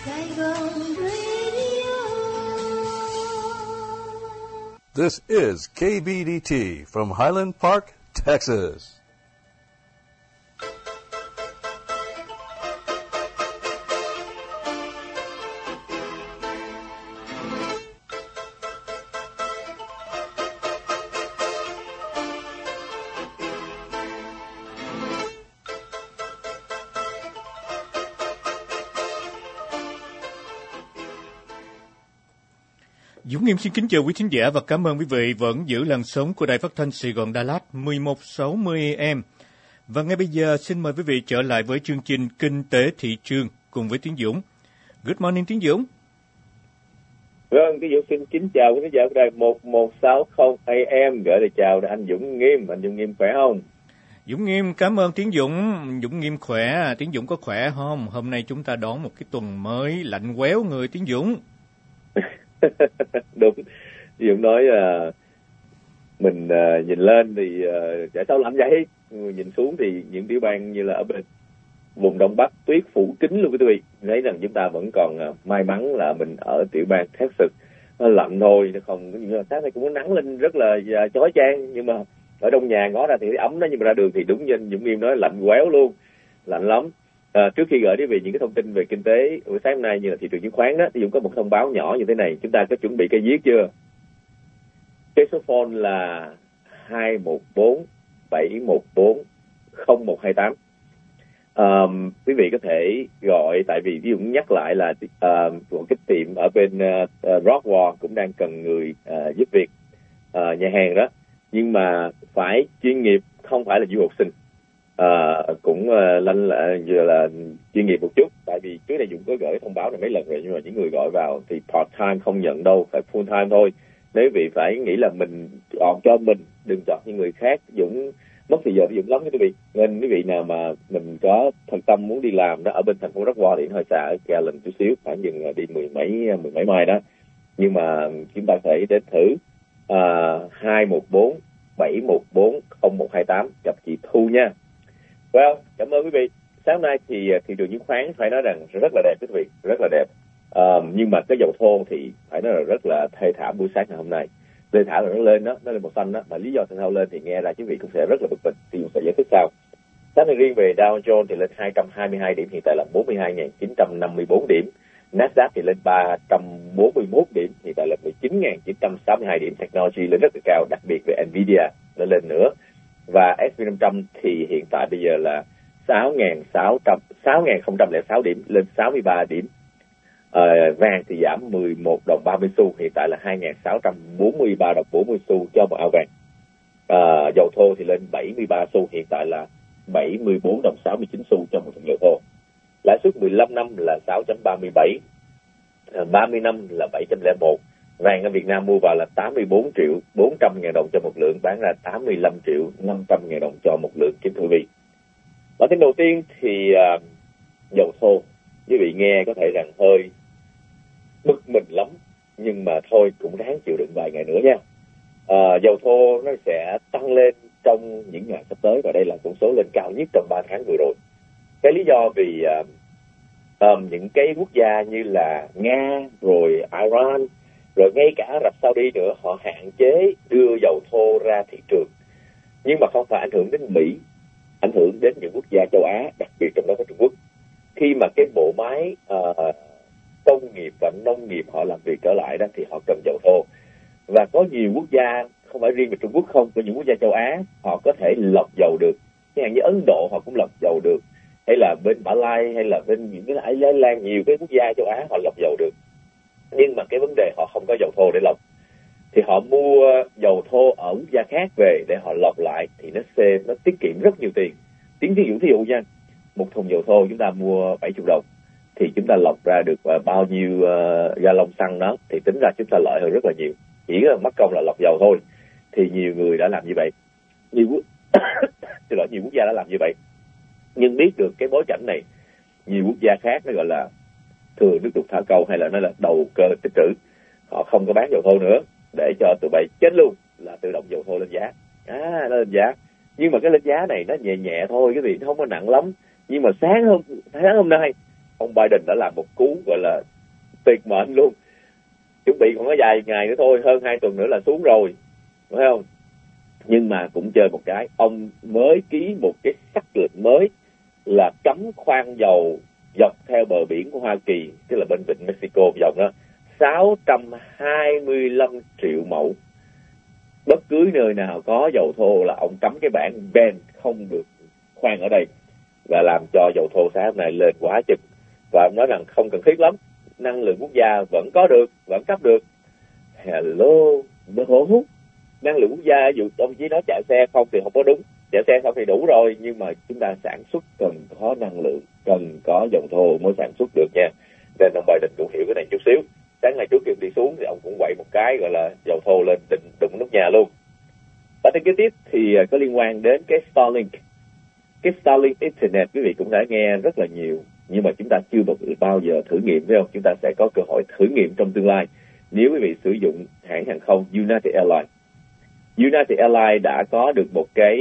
Saigon Radio. This is KBDT from Highland Park, Texas. Dũng Nghiêm xin kính chào quý thính giả và cảm ơn quý vị vẫn giữ làn sóng của Đài Phát thanh Sài Gòn Đà Lạt 1160 AM. Và ngay bây giờ xin mời quý vị trở lại với chương trình Kinh tế thị trường cùng với Tiến Dũng. Good morning Tiến Dũng. Vâng, Tiến Dũng xin kính chào quý thính giả của Đài 1160 AM, gửi lời chào anh Dũng Nghiêm. Anh Dũng Nghiêm khỏe không? Dũng Nghiêm cảm ơn Tiến Dũng. Dũng Nghiêm khỏe, Tiến Dũng có khỏe không? Hôm nay chúng ta đón một cái tuần mới lạnh quéo người Tiến Dũng. Đúng, Dũng nói mình nhìn lên thì chả sao lạnh vậy, nhìn xuống thì những tiểu bang như là ở bên vùng Đông Bắc tuyết phủ kín luôn quý vị. Thấy rằng chúng ta vẫn còn may mắn là mình ở tiểu bang Texas, nó lạnh thôi, nó không sáng nay cũng có nắng lên rất là chói chang, nhưng mà ở trong nhà ngó ra thì ấm đó, nhưng mà ra đường thì đúng như Dũng Nghiêm nói, lạnh quéo luôn, lạnh lắm. Trước khi gửi đến về những cái thông tin về kinh tế buổi sáng hôm nay như là thị trường chứng khoán đó, thì Dũng có một thông báo nhỏ như thế này. Chúng ta có chuẩn bị cây viết chưa? Cái số phone là 214-714-0128. Quý vị có thể gọi, tại vì ví dụ nhắc lại là một cái tiệm ở bên Rockwall cũng đang cần người giúp việc nhà hàng đó, nhưng mà phải chuyên nghiệp, không phải là du học sinh. Cũng vừa là chuyên nghiệp một chút, tại vì trước đây Dũng có gửi thông báo này mấy lần rồi, nhưng mà những người gọi vào thì part time không nhận đâu, phải full time thôi. Nếu vị phải nghĩ là mình chọn cho mình, đừng chọn những người khác. Dũng mất thời giờ Dũng lắm quý vị, nên quý vị nào mà mình có thật tâm muốn đi làm đó ở bên thành phố Rockwall thì nó hơi xa ở Garland chút xíu, khoảng dừng đi mười mấy mai đó, nhưng mà chúng ta phải đến thử. 214-714-0128 gặp chị Thu nha. Well, cảm ơn quý vị. Sáng nay thì thị trường chứng khoán phải nói rằng rất là đẹp quý vị, rất là đẹp. Nhưng mà cái dầu thô thì phải nói là rất là thê thảm buổi sáng ngày hôm nay. Thê thảm là nó lên đó, nó lên màu xanh đó, mà lý do tại sao lên thì nghe ra quý vị cũng sẽ rất là bực mình, thì mình sẽ giải thích sau. Sáng nay riêng về Dow Jones thì lên 222 điểm, hiện tại là 42.954 điểm. Nasdaq thì lên 341 điểm, hiện tại là 19.962 điểm. Technology lên rất là cao, đặc biệt về Nvidia nó lên nữa. Và S&P 500 thì hiện tại bây giờ là 6.006 điểm, lên 63 điểm. Vàng thì giảm 11 đồng 30 xu, hiện tại là 2.643 đồng 40 xu cho một ao vàng. Dầu thô thì lên 73 xu, hiện tại là 74 đồng 69 xu cho một thùng dầu thô. Lãi suất 15 năm là 6.37, 30 năm là 7.01. Vàng ở Việt Nam mua vào là 84 triệu 400 ngàn đồng cho một lượng, bán ra 85 triệu 500 ngàn đồng cho một lượng, kính thưa quý vị. Bản tin đầu tiên thì dầu thô, quý vị nghe có thể rằng hơi bực mình lắm, nhưng mà thôi cũng ráng chịu đựng vài ngày nữa nha. Dầu thô nó sẽ tăng lên trong những ngày sắp tới, và đây là con số lên cao nhất trong 3 tháng vừa rồi. Cái lý do vì những cái quốc gia như là Nga, rồi Iran, rồi ngay cả Ả Rập Saudi nữa, họ hạn chế đưa dầu thô ra thị trường. Nhưng mà không phải ảnh hưởng đến Mỹ, ảnh hưởng đến những quốc gia châu Á, đặc biệt trong đó có Trung Quốc. Khi mà cái bộ máy công nghiệp và nông nghiệp họ làm việc trở lại đó, thì họ cần dầu thô. Và có nhiều quốc gia, không phải riêng về Trung Quốc không, có những quốc gia châu Á họ có thể lọc dầu được. Chẳng hạn như Ấn Độ họ cũng lọc dầu được, hay là bên Mã Lai, hay là bên những cái Thái Lan, nhiều cái quốc gia châu Á họ lọc dầu được. Nhưng mà cái vấn đề họ không có dầu thô để lọc, thì họ mua dầu thô ở quốc gia khác về để họ lọc lại, thì nó tiết kiệm rất nhiều tiền. Thí dụ nha, một thùng dầu thô chúng ta mua 70 đồng, thì chúng ta lọc ra được bao nhiêu gallon xăng đó, thì tính ra chúng ta lợi hơn rất là nhiều. Chỉ là mất công là lọc dầu thôi. Thì nhiều người đã làm như vậy, nhiều quốc gia đã làm như vậy. Nhưng biết được cái bối cảnh này, nhiều quốc gia khác nó gọi là thừa nước đục thả câu, hay là nó là đầu cơ tích trữ, họ không có bán dầu thô nữa, để cho tụi bay chết luôn, là tự động dầu thô lên giá. Nó lên giá, nhưng mà cái lên giá này nó nhẹ nhẹ thôi, cái gì nó không có nặng lắm. Nhưng mà sáng hôm nay ông Biden đã làm một cú gọi là tuyệt mệnh luôn. Chuẩn bị còn có vài ngày nữa thôi, hơn 2 tuần nữa là xuống rồi, phải không? Nhưng mà cũng chơi một cái, ông mới ký một cái sắc lệnh mới là cấm khoan dầu dọc theo bờ biển của Hoa Kỳ, tức là bên vịnh Mexico dòng đó, 625 triệu mẫu. Bất cứ nơi nào có dầu thô là ông cấm cái bảng ban không được khoan ở đây, và làm cho dầu thô sáng này lên quá chừng. Và ông nói rằng không cần thiết lắm, năng lượng quốc gia vẫn có được, vẫn cấp được. Hello, no. Năng lượng quốc gia, dù ông chỉ nói chạy xe không thì không có đúng, chạy xe không thì đủ rồi, nhưng mà chúng ta sản xuất cần có năng lượng, cần có dầu thô mới sản xuất được nha. Nên ông Biden cũng hiểu cái này chút xíu. Sáng ngày trước khi đi xuống thì ông cũng quậy một cái gọi là dầu thô lên đụng nước nhà luôn. Và cái tiếp thì có liên quan đến cái Starlink. Cái Starlink Internet quý vị cũng đã nghe rất là nhiều, nhưng mà chúng ta chưa bao giờ thử nghiệm, phải không? Chúng ta sẽ có cơ hội thử nghiệm trong tương lai nếu quý vị sử dụng hãng hàng không United Airlines. United Airlines đã có được một cái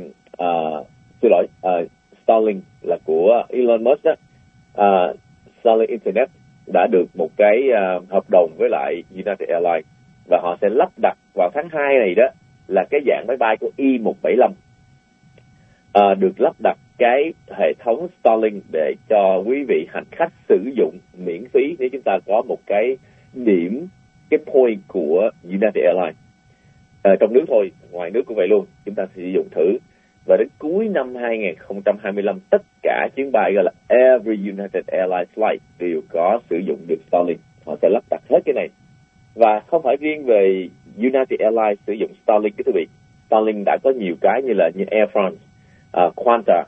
Starlink là của Elon Musk đó. Starlink Internet đã được một cái hợp đồng với lại United Airlines, và họ sẽ lắp đặt vào tháng 2 này đó, là cái dạng máy bay của I-175 được lắp đặt cái hệ thống Starlink để cho quý vị hành khách sử dụng miễn phí nếu chúng ta có một cái điểm, cái point của United Airlines. Trong nước thôi, ngoài nước cũng vậy luôn, chúng ta sử dụng thử. Và đến cuối năm 2025, tất cả chuyến bay gọi là Every United Airlines Flight đều có sử dụng được Starlink. Họ sẽ lắp đặt hết cái này. Và không phải riêng về United Airlines sử dụng Starlink, cái thưa vị. Starlink đã có nhiều cái như Air France, Qatar,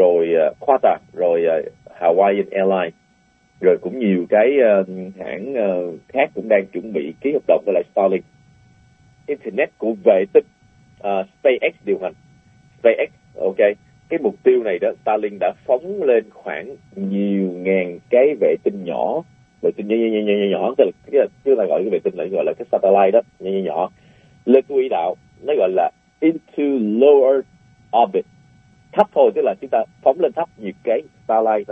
rồi Hawaiian Airlines, rồi cũng nhiều cái hãng khác cũng đang chuẩn bị ký hợp đồng với lại Starlink. Internet của vệ tinh, SpaceX điều hành. SpaceX, ok, cái mục tiêu này đó, Starlink đã phóng lên khoảng nhiều ngàn cái vệ tinh nhỏ, vệ tinh nhỏ, tức là gọi cái vệ tinh này gọi là cái satellite đó, nhỏ lên quỹ đạo, nó gọi là into lower orbit, thấp thôi, tức là chúng ta phóng lên thấp nhiều cái satellite đó.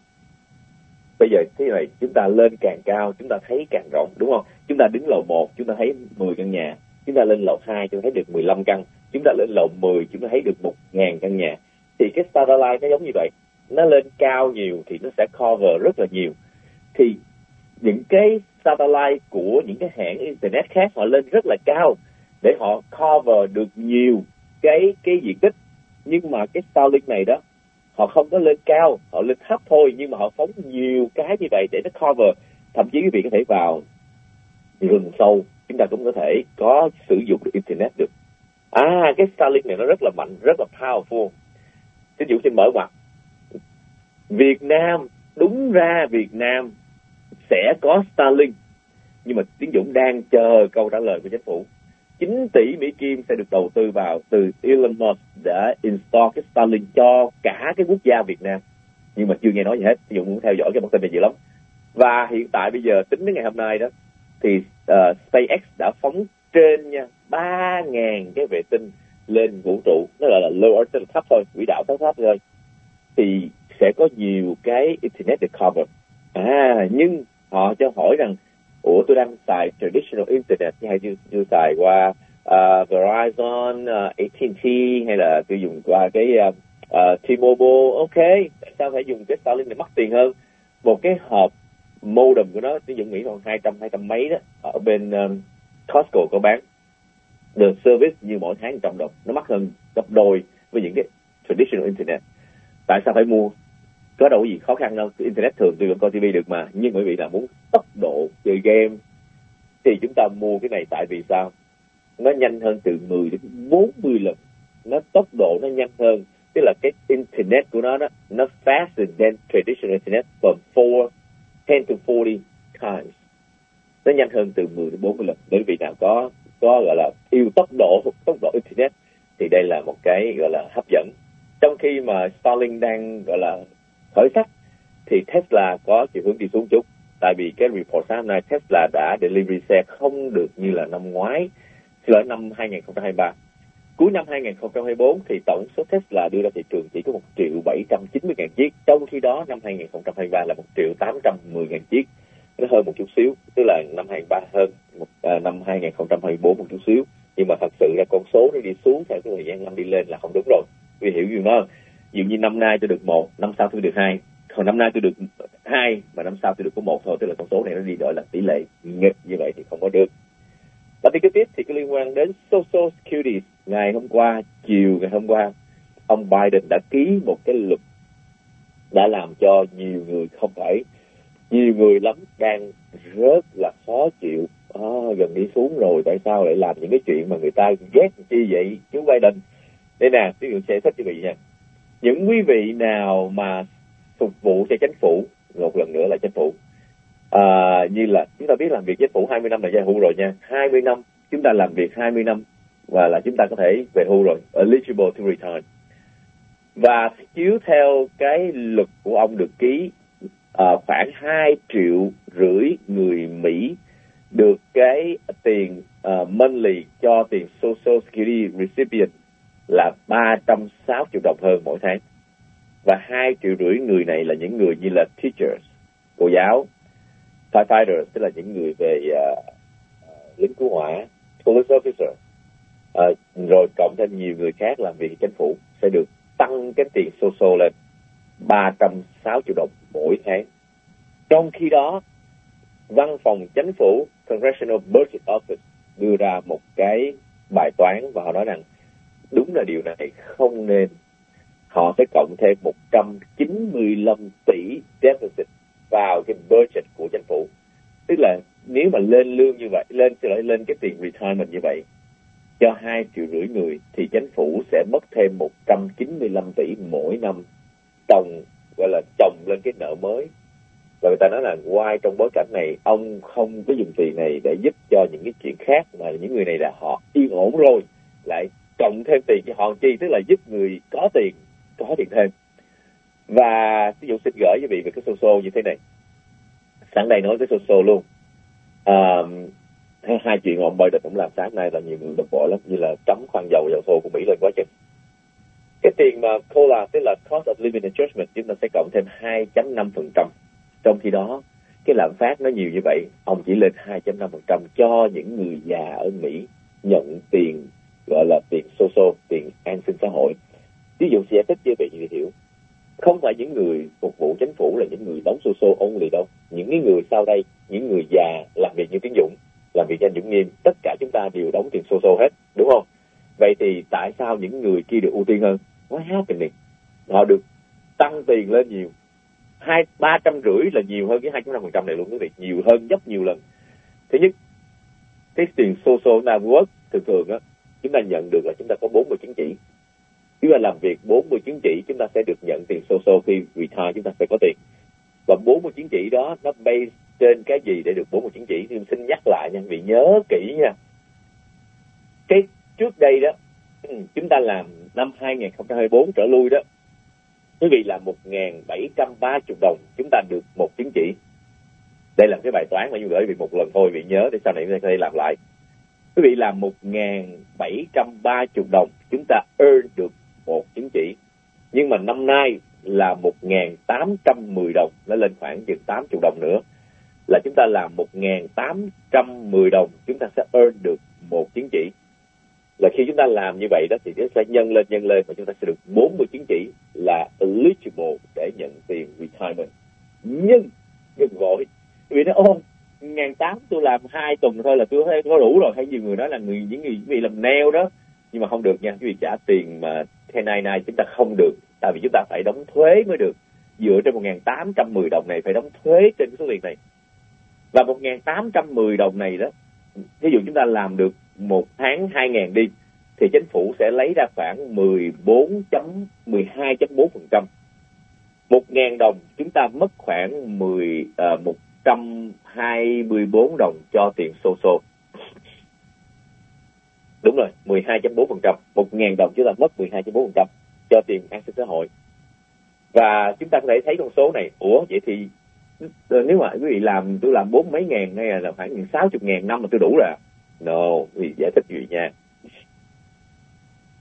Bây giờ thế này, chúng ta lên càng cao chúng ta thấy càng rộng, đúng không? Chúng ta đứng lầu 1 chúng ta thấy 10 căn nhà, chúng ta lên lầu 2 chúng ta thấy được 15 căn, chúng ta lên lầu 10 chúng ta thấy được 1.000 căn nhà. Thì cái satellite nó giống như vậy, nó lên cao nhiều thì nó sẽ cover rất là nhiều. Thì những cái satellite của những cái hãng internet khác họ lên rất là cao để họ cover được nhiều cái diện tích, nhưng mà cái Starlink này đó, họ không có lên cao, họ lên thấp thôi, nhưng mà họ phóng nhiều cái như vậy để nó cover. Thậm chí quý vị có thể vào rừng sâu, chúng ta cũng có thể có sử dụng được internet được. Cái Starlink này nó rất là mạnh, rất là powerful. Ví dụ xin mở ngoặt, Việt Nam, đúng ra Việt Nam sẽ có Starlink, nhưng mà Tiến Dũng đang chờ câu trả lời của chính phủ. 9 tỷ Mỹ Kim sẽ được đầu tư vào từ Elon Musk để install cái Starlink cho cả cái quốc gia Việt Nam, nhưng mà chưa nghe nói gì hết. Tiến Dũng muốn theo dõi cái bản tin này nhiều lắm. Và hiện tại bây giờ tính đến ngày hôm nay đó thì SpaceX đã phóng trên 3.000 cái vệ tinh lên vũ trụ, nó gọi là low Earth, thấp thôi, quỹ đạo thấp thôi, thì sẽ có nhiều cái internet được cover. Nhưng họ cho hỏi rằng, tôi đang xài traditional internet hay chưa xài qua Verizon, AT&T hay là tôi dùng qua cái T-Mobile, ok, tại sao phải dùng cái Starlink này mắc tiền hơn? Một cái hộp modem của nó, tôi dùng nghĩ khoảng 200 mấy đó, ở bên Costco có bán được service như mỗi tháng 100 đồng, nó mắc hơn gấp đôi với những cái traditional internet. Tại sao phải mua? Có đâu có gì khó khăn đâu, internet thường tôi vẫn coi TV được mà. Nhưng bởi vì là muốn tốc độ chơi game thì chúng ta mua cái này. Tại vì sao? Nó nhanh hơn từ 10 đến 40 lần, nó tốc độ nó nhanh hơn, tức là cái internet của nó đó, nó faster than traditional internet from 10 to 40 times. Nó nhanh hơn từ 10 đến 40 lần. Nếu vị nào có gọi là yêu tốc độ internet thì đây là một cái gọi là hấp dẫn. Trong khi mà Starlink đang gọi là khởi sắc thì Tesla có chiều hướng đi xuống chút. Tại vì cái report sáng hôm nay Tesla đã delivery xe không được như là năm ngoái, năm 2023. Cuối năm 2024 thì tổng số Tesla đưa ra thị trường chỉ có 1.790.000 chiếc, trong khi đó năm 2023 là 1.810.000 chiếc, nó hơn một chút xíu, tức là năm 2023 hơn năm 2024 một chút xíu. Nhưng mà thật sự là con số nó đi xuống theo cái thời gian năm đi lên là không đúng rồi. Vì hiểu gì không? Ví dụ như năm nay tôi được 1, năm sau tôi được 2, còn năm nay tôi được 2 mà năm sau tôi được có 1 thôi, tức là con số này nó đi đổi là tỷ lệ nghịch, như vậy thì không có được. Và tin kế tiếp thì có liên quan đến Social Security. Chiều ngày hôm qua, ông Biden đã ký một cái luật đã làm cho nhiều người nhiều người lắm đang rất là khó chịu. Gần đi xuống rồi, tại sao lại làm những cái chuyện mà người ta ghét chi vậy chú Biden? Đây nè, ví dụ sẽ thích quý vị nha. Những quý vị nào mà phục vụ cho chính phủ, một lần nữa là chính phủ, như là chúng ta biết làm việc chính phủ 20 năm là về hưu rồi nha. 20 năm, chúng ta làm việc 20 năm và là chúng ta có thể về hưu rồi, eligible to retire. Và chiếu theo cái luật của ông được ký, khoảng 2,5 triệu người Mỹ được cái tiền monthly cho tiền Social Security recipient là 360 đồng hơn mỗi tháng. Và 2,5 triệu người này là những người như là teachers, cô giáo, firefighters, tức là những người về lính cứu hỏa, police officer, rồi cộng thêm nhiều người khác làm việc chính phủ sẽ được tăng cái tiền social lên 360 đồng mỗi tháng. Trong khi đó, văn phòng chính phủ Congressional Budget Office đưa ra một cái bài toán và họ nói rằng đúng là điều này không nên. Họ sẽ cộng thêm 195 tỷ deficit vào cái budget của chính phủ. Tức là nếu mà lên lương như vậy, lên cái tiền retirement như vậy cho 2,5 triệu người thì chính phủ sẽ mất thêm 195 tỷ mỗi năm, chồng lên cái nợ mới. Và người ta nói là why trong bối cảnh này ông không có dùng tiền này để giúp cho những cái chuyện khác, mà những người này là họ yên ổn rồi lại cộng thêm tiền cho họ chi, tức là giúp người có tiền thêm. Và ví dụ xin gửi quý vị về cái social như thế này. Sáng nay nói cái social luôn. Hai chuyện ông Biden cũng làm sáng nay là nhiều người bực bội lắm, như là cấm khoan dầu thô của Mỹ lên quá chừng. Cái tiền mà COLA, tức là Cost of Living Adjustment, chúng ta sẽ cộng thêm 2.5%. Trong khi đó, cái lạm phát nó nhiều như vậy, ông chỉ lên 2.5% cho những người già ở Mỹ nhận tiền gọi là tiền social, tiền an sinh xã hội. Ví dụ sẽ thích như vậy hiểu. Không phải những người phục vụ chính phủ là những người đóng social only đâu. Những cái người sau đây, những người già làm việc như Tiến Dũng, làm việc cho anh Dũng Nghiêm, tất cả chúng ta đều đóng tiền social hết, đúng không? Vậy thì tại sao những người kia được ưu tiên hơn? What happening? Họ được tăng tiền lên nhiều. 350 là nhiều hơn cái 2.5% này luôn quý vị, nhiều hơn gấp nhiều lần. Thứ nhất, cái tiền social network thường á, chúng ta nhận được là chúng ta có 40 chứng chỉ. Chúng ta làm việc 40 chứng chỉ, chúng ta sẽ được nhận tiền social. Khi retire chúng ta phải có tiền. Và 40 chứng chỉ đó nó based trên cái gì để được 40 chứng chỉ? Thì xin nhắc lại nha, vì nhớ kỹ nha. Cái trước đây đó, chúng ta làm năm 2024 trở lui đó, quý vị làm 1.730 đồng, chúng ta được một chứng chỉ. Đây là cái bài toán mà như gửi vị một lần thôi, vị nhớ để sau này chúng ta làm lại. Quý vị làm 1.730 đồng, chúng ta earn được một chứng chỉ. Nhưng mà năm nay là 1.810 đồng, nó lên khoảng chừng 80 đồng nữa. Là chúng ta làm 1.810 đồng, chúng ta sẽ earn được một chứng chỉ. Là khi chúng ta làm như vậy đó thì nó sẽ nhân lên và chúng ta sẽ được 40 chứng chỉ là eligible để nhận tiền retirement. Nhưng đừng vội, vì nó 1.800 tôi làm 2 tuần thôi là tôi thấy có đủ rồi. Hay nhiều người nói là những người bị làm nail đó, nhưng mà không được nha, quý vị trả tiền mà 1099 chúng ta không được, tại vì chúng ta phải đóng thuế mới được. Dựa trên 1.810 đồng này phải đóng thuế trên cái số tiền này. Và 1.810 đồng này đó, ví dụ chúng ta làm được một tháng 2.000 đi, thì chính phủ sẽ lấy ra khoảng 12.4%. 1.000 đồng chúng ta mất khoảng 124 đồng cho tiền social. Đúng rồi, 12.4%. 1.000 đồng chúng ta mất 12.4% cho tiền an sinh xã hội. Và chúng ta có thể thấy con số này, ủa vậy thì nếu mà quý vị làm, tôi làm 40 mấy ngàn hay là khoảng 60.000 năm mà tôi đủ rồi. No, vì giải thích gì nha.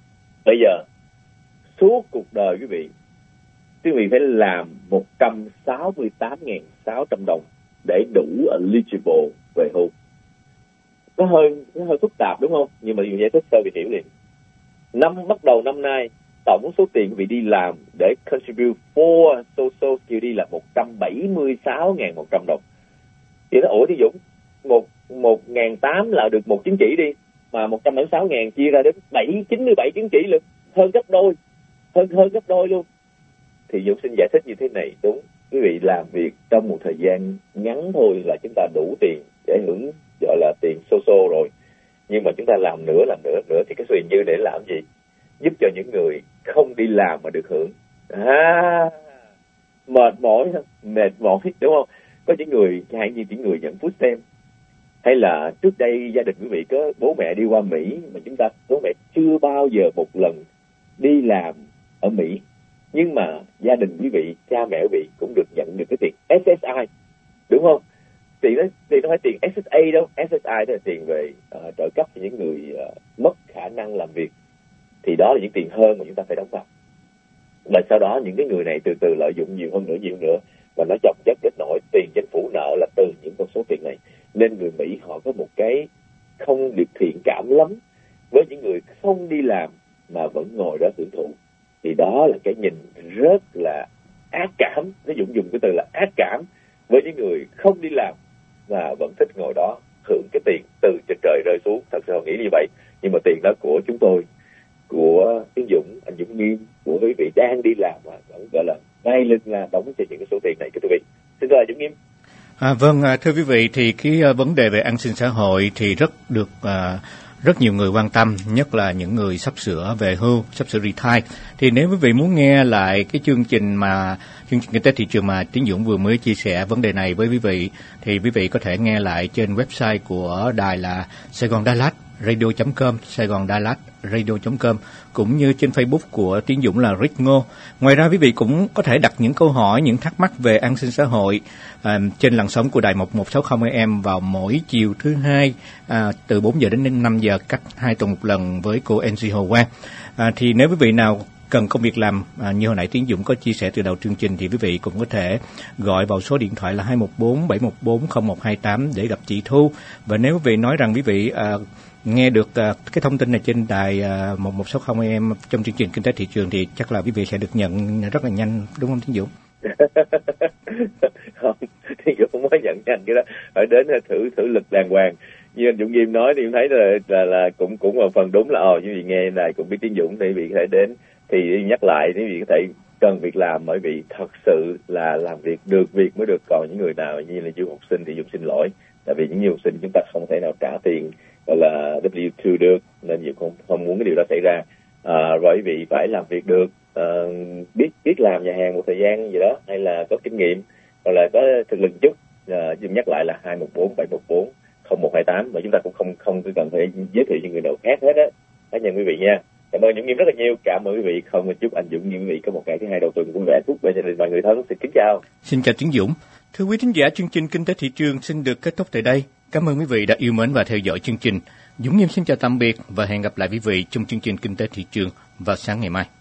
Bây giờ suốt cuộc đời quý vị phải làm 168.600 đồng để đủ eligible về hưu. Nó hơi phức tạp đúng không? Nhưng mà giải thích sơ vị hiểu liền. Bắt đầu năm nay, tổng số tiền quý vị đi làm để contribute for Social Security là 176.100 đồng. Thì nó thí dụ 1.800 là được một chứng chỉ đi, mà 176.000 chia ra đến 97 chứng chỉ luôn, hơn gấp đôi luôn. Thì Dũng xin giải thích như thế này, đúng, quý vị làm việc trong một thời gian ngắn thôi là chúng ta đủ tiền để hưởng gọi là tiền social rồi, nhưng mà chúng ta làm nữa thì cái tiền dư để làm gì? Giúp cho những người không đi làm mà được hưởng. Mệt mỏi đúng không? Có những người hay như những người nhận food stamp, hay là trước đây gia đình quý vị có bố mẹ đi qua Mỹ mà bố mẹ chưa bao giờ một lần đi làm ở Mỹ, nhưng mà gia đình quý vị, cha mẹ quý vị cũng được nhận được cái tiền SSI, đúng không? Tiền đó phải tiền SSA đâu, SSI đó là tiền về trợ cấp cho những người mất khả năng làm việc. Thì đó là những tiền hơn mà chúng ta phải đóng vào. Và sau đó những cái người này từ từ lợi dụng nhiều hơn nữa, và nó chồng chất đến nỗi tiền chính phủ nợ là từ những con số tiền này. Nên người Mỹ họ có một cái không được thiện cảm lắm với những người không đi làm mà vẫn ngồi đó hưởng thụ. Thì đó là cái nhìn rất là ác cảm, nó dùng cái từ là ác cảm với những người không đi làm và vẫn thích ngồi đó hưởng cái tiền từ trên trời rơi xuống. Thật sự họ nghĩ như vậy, nhưng mà tiền đó của chúng tôi, của Tiến Dũng, anh Dũng Nghiêm, của quý vị đang đi làm mà vẫn gọi là ngay lưng là đóng cho những cái số tiền này. Quý vị xin thưa Dũng Nghiêm. Vâng, thưa quý vị, thì cái vấn đề về an sinh xã hội thì rất nhiều người quan tâm, nhất là những người sắp sửa về hưu, sắp sửa retire. Thì nếu quý vị muốn nghe lại cái chương trình kinh tế thị trường mà Tiến Dũng vừa mới chia sẻ vấn đề này với quý vị, thì quý vị có thể nghe lại trên website của đài là Sài Gòn Đà Lạt radio.com, Sài Gòn Đà Lạt radio.com, cũng như trên Facebook của Tiến Dũng là Rick Ngô. Ngoài ra quý vị cũng có thể đặt những câu hỏi, những thắc mắc về an sinh xã hội trên làn sóng của đài 1160 AM vào mỗi chiều thứ hai từ 4 giờ đến 5 giờ, cách 2 tuần một lần với cô NG Hồ Quang. Thì nếu quý vị nào cần công việc làm như hồi nãy Tiến Dũng có chia sẻ từ đầu chương trình, thì quý vị cũng có thể gọi vào số điện thoại là 214-714-0128 để gặp chị Thu. Và nếu quý vị nói rằng quý vị nghe được cái thông tin này trên đài 1160 AM trong chương trình Kinh tế Thị trường, thì chắc là quý vị sẽ được nhận rất là nhanh, đúng không Tiến Dũng? Không, Tiến Dũng không có nhận nhanh cái đó, phải đến thử lực đàng hoàng. Như anh Dũng Nghiêm nói thì em thấy là cũng một phần đúng là quý vị nghe này cũng biết Tiến Dũng thì quý vị có thể đến. Thì nhắc lại, quý vị có thể cần việc làm, bởi vì thật sự là làm việc được việc mới được. Còn những người nào như là du học sinh thì Dũng xin lỗi, tại vì những du học sinh chúng ta không thể nào trả tiền gọi là W2 được, nên Dũng không muốn cái điều đó xảy ra. Rồi quý vị phải làm việc được, biết làm nhà hàng một thời gian gì đó, hay là có kinh nghiệm, hoặc là có thực lực chút. Dũng nhắc lại là 214-714-0128, và chúng ta cũng không cần phải giới thiệu những người nào khác hết á, cá nhân quý vị nha. Cảm ơn Dũng Nghiêm rất là nhiều. Cảm ơn quý vị. Không chúc anh Dũng Nghiêm quý vị có một ngày thứ hai đầu tuần vui vẻ, phúc về gia đình và người thân. Xin kính chào. Xin chào Tiến Dũng. Thưa quý thính giả, chương trình Kinh tế Thị trường xin được kết thúc tại đây. Cảm ơn quý vị đã yêu mến và theo dõi chương trình. Dũng Nghiêm xin chào tạm biệt và hẹn gặp lại quý vị trong chương trình Kinh tế Thị trường vào sáng ngày mai.